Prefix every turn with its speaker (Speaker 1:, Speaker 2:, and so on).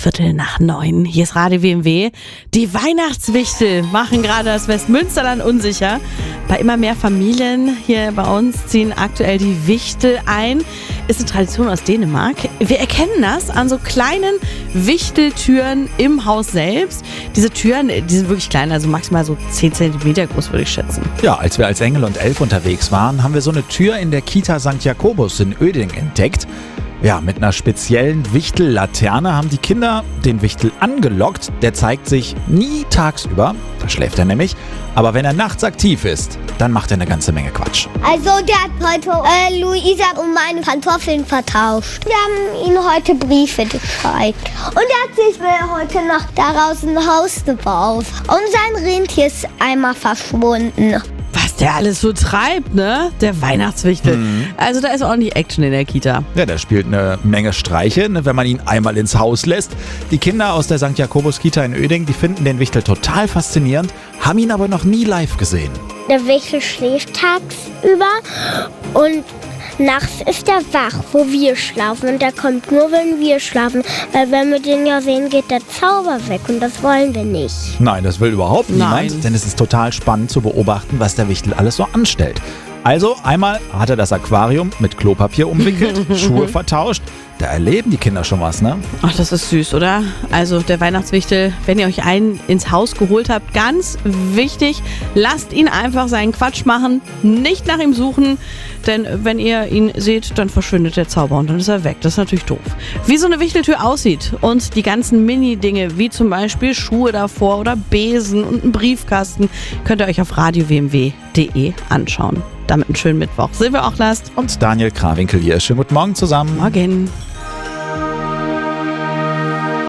Speaker 1: 8:15. Hier ist Radio WMW. Die Weihnachtswichtel machen gerade das Westmünsterland unsicher. Bei immer mehr Familien hier bei uns ziehen aktuell die Wichtel ein. Ist eine Tradition aus Dänemark. Wir erkennen das an so kleinen Wichteltüren im Haus selbst. Diese Türen, die sind wirklich klein, also maximal so 10 cm groß, würde ich schätzen.
Speaker 2: Ja, als wir als Engel und Elf unterwegs waren, haben wir so eine Tür in der Kita St. Jakobus in Ueding entdeckt. Ja, mit einer speziellen Wichtellaterne haben die Kinder den Wichtel angelockt. Der zeigt sich nie tagsüber, da schläft er nämlich. Aber wenn er nachts aktiv ist, dann macht er eine ganze Menge Quatsch.
Speaker 3: Also der hat heute Luisa und meine Pantoffeln vertauscht. Wir haben ihm heute Briefe geschickt. Und er hat sich heute Nacht daraus ein Haus gebaut. Und sein Rentier ist einmal verschwunden.
Speaker 1: Was der alles so treibt, ne? Der Weihnachtswichtel. Also da ist ordentlich Action in der Kita.
Speaker 2: Ja, der spielt eine Menge Streiche, ne, wenn man ihn einmal ins Haus lässt. Die Kinder aus der St. Jakobus Kita in Ueding, die finden den Wichtel total faszinierend, haben ihn aber noch nie live gesehen.
Speaker 3: Der Wichtel schläft tagsüber und nachts ist er wach, wo wir schlafen. Und der kommt nur, wenn wir schlafen. Weil wenn wir den ja sehen, geht der Zauber weg. Und das wollen wir nicht.
Speaker 2: Nein, das will überhaupt niemand,
Speaker 1: Nein.
Speaker 2: denn es ist total spannend zu beobachten, was der Wichtel alles so anstellt. Also einmal hat er das Aquarium mit Klopapier umwickelt, Schuhe vertauscht. Da erleben die Kinder schon was, ne?
Speaker 1: Ach, das ist süß, oder? Also der Weihnachtswichtel, wenn ihr euch einen ins Haus geholt habt, ganz wichtig, lasst ihn einfach seinen Quatsch machen, nicht nach ihm suchen, denn wenn ihr ihn seht, dann verschwindet der Zauber und dann ist er weg. Das ist natürlich doof. Wie so eine Wichteltür aussieht und die ganzen Mini-Dinge, wie zum Beispiel Schuhe davor oder Besen und einen Briefkasten, könnt ihr euch auf radiowmw.de anschauen. Damit einen schönen Mittwoch. Silvia Ochlast
Speaker 2: Und Daniel Krawinkel hier. Schönen guten Morgen zusammen.
Speaker 1: Morgen.